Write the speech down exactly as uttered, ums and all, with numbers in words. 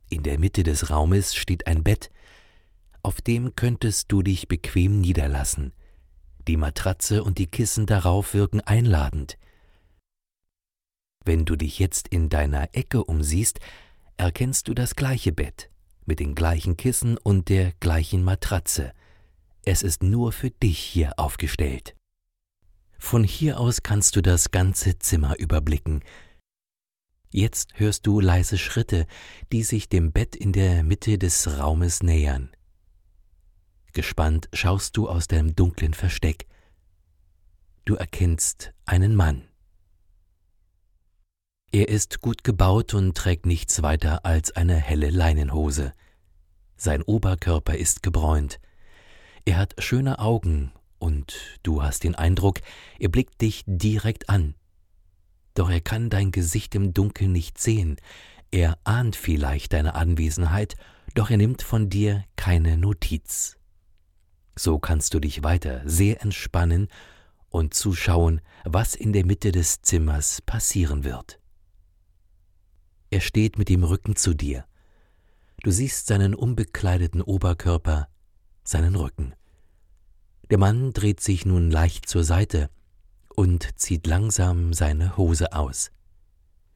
In der Mitte des Raumes steht ein Bett, auf dem könntest du dich bequem niederlassen. Die Matratze und die Kissen darauf wirken einladend. Wenn du dich jetzt in deiner Ecke umsiehst, erkennst du das gleiche Bett, mit den gleichen Kissen und der gleichen Matratze. Es ist nur für dich hier aufgestellt. Von hier aus kannst du das ganze Zimmer überblicken. Jetzt hörst du leise Schritte, die sich dem Bett in der Mitte des Raumes nähern. Gespannt schaust du aus deinem dunklen Versteck. Du erkennst einen Mann. Er ist gut gebaut und trägt nichts weiter als eine helle Leinenhose. Sein Oberkörper ist gebräunt. Er hat schöne Augen und du hast den Eindruck, er blickt dich direkt an. Doch er kann dein Gesicht im Dunkeln nicht sehen. Er ahnt vielleicht deine Anwesenheit, doch er nimmt von dir keine Notiz. So kannst du dich weiter sehr entspannen und zuschauen, was in der Mitte des Zimmers passieren wird. Er steht mit dem Rücken zu dir. Du siehst seinen unbekleideten Oberkörper, seinen Rücken. Der Mann dreht sich nun leicht zur Seite und zieht langsam seine Hose aus.